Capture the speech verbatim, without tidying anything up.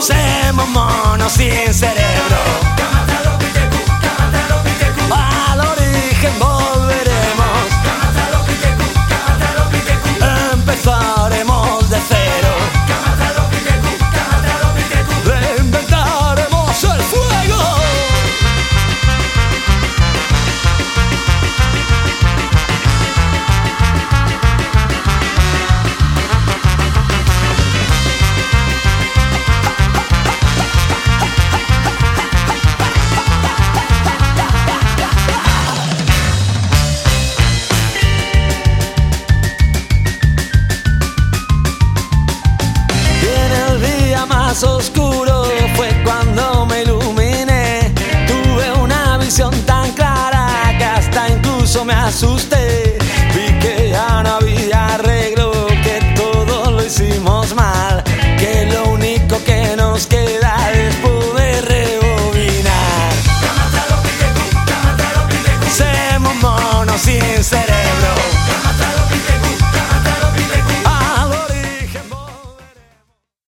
Somos monos sin cerebro. Al origen volveremos. Empezaremos de cero. Reinventaremos el fuego. Oscuro fue cuando me iluminé. Tuve una visión tan clara que hasta incluso me asusté. Vi que ya no había arreglo, que todo lo hicimos mal.